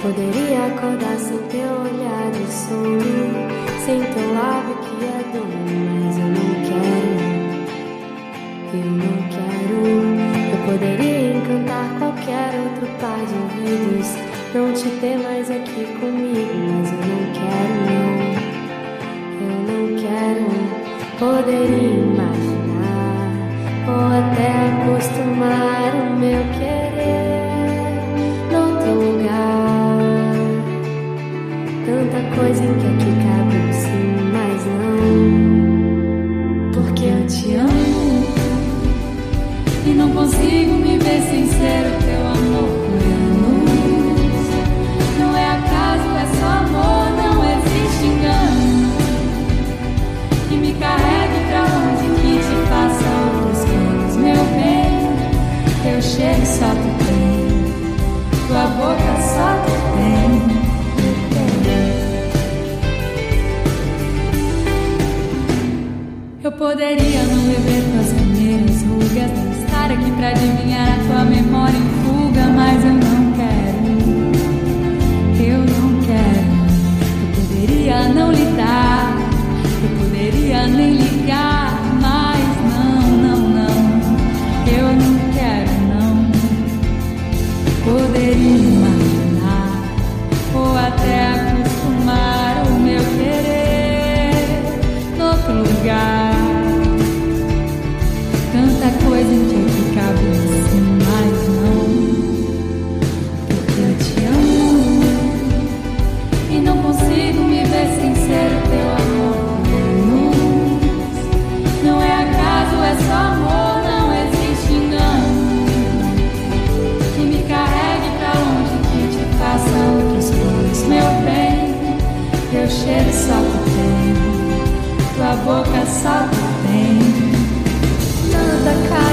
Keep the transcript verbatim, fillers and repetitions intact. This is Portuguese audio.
poderia acordar sem teu olhar de sono, sem teu lábio que é dono, mas eu não quero, eu não quero. Eu poderia encantar qualquer outro par de ouvidos, não te ter mais aqui comigo, mas eu não quero, não, eu não quero. Poderia imaginar ou até acostumar o meu querer noutro lugar. Tanta coisa em que aqui cabe um sim, mas não. Porque eu te amo e não consigo me ver sem ser o teu amor por luz. Não é acaso, é só amor, não existe engano que me carregue pra longe, que te faça outros planos, meu bem. Teu cheiro só tu tem, tua boca só tu tem. Eu poderia não beber tuas primeiras rugas, não estar aqui pra adivinhar a tua memória em fuga, mas eu não quero, eu não quero. Eu poderia não lidar, eu poderia nem ligar, mas não, não, não, eu não quero, não. Poderia imaginar ou até acostumar o meu querer noutro lugar. Tanta coisa em que aqui cabe assim, mas não. Porque eu te amo e não consigo me ver sem ser o teu amor. Não é acaso, é só amor, não existe engano que me carregue pra longe, que te faça outros planos, meu bem. Teu cheiro só tu tem, tua boca só tu tem. Tanta cara